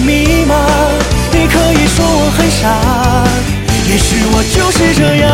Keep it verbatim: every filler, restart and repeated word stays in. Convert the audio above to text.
密码。你可以说我很傻，也许我就是这样